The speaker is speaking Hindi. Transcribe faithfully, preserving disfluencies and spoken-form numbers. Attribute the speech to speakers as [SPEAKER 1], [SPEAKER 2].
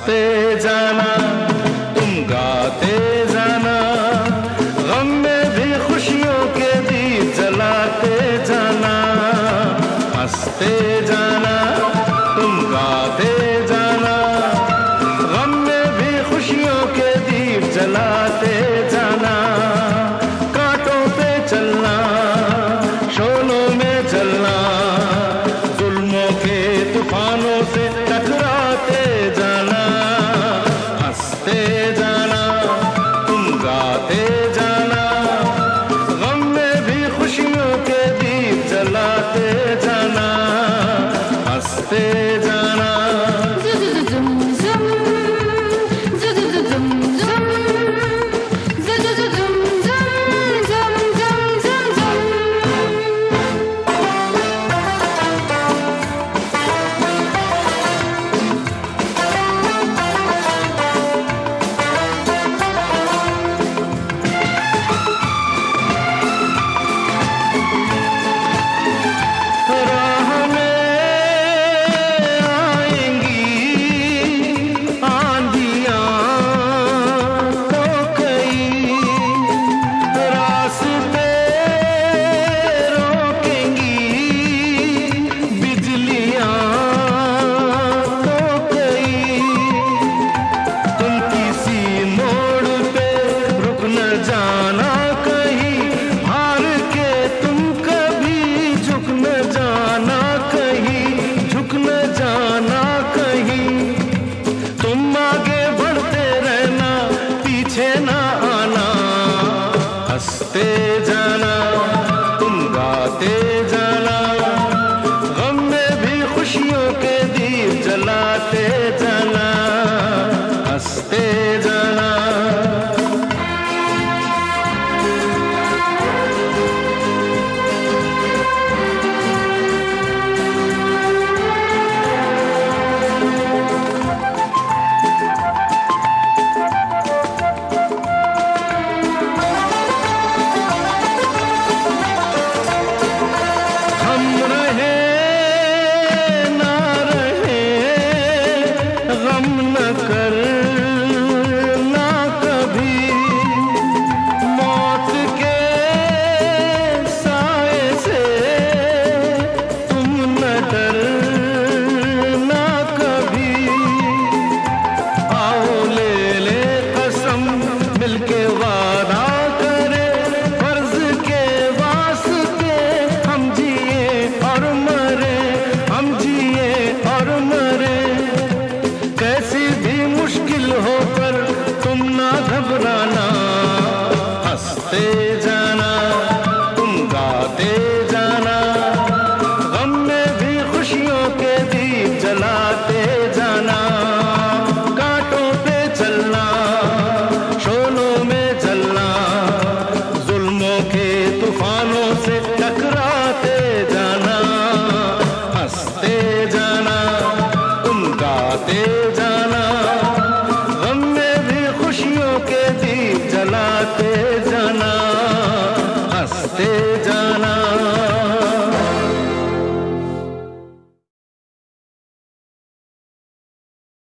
[SPEAKER 1] हंसते जाना, तुम गाते जाना, गम में भी खुशियों के दीप जलाते जाना। हंसते जाना, तुम गाते जाना, गम में भी खुशियों के दीप जलाते जाना। कांटों पे चलना, शोलों में चलना, जुल्मों के तूफानों से टकराते जाना। हंसते जाना, तुम गाते जाना, गम में भी खुशियों के दीप जलाते जाना। हंसते जाना। जाना कहीं हार के, तुम कभी झुक न जाना कहीं, झुक न जाना कहीं। तुम आगे बढ़ते रहना, पीछे ना आना। हंसते जाना, तुम गाते जाना, गम में भी खुशियों के दीप जलाते जाना। हंसते जाना। मिलके वादा करे, फर्ज के वास्ते हम जिए और मरे, हम जिए और मरे। कैसी भी मुश्किल हो पर तुम ना घबराना। हंसते जाना, तुम गाते जाना, गम में भी खुशियों के दीप जलाते जाना। कांटों पे चलना, तूफानों से टकराते जाना। हंसते जाना, तुम गाते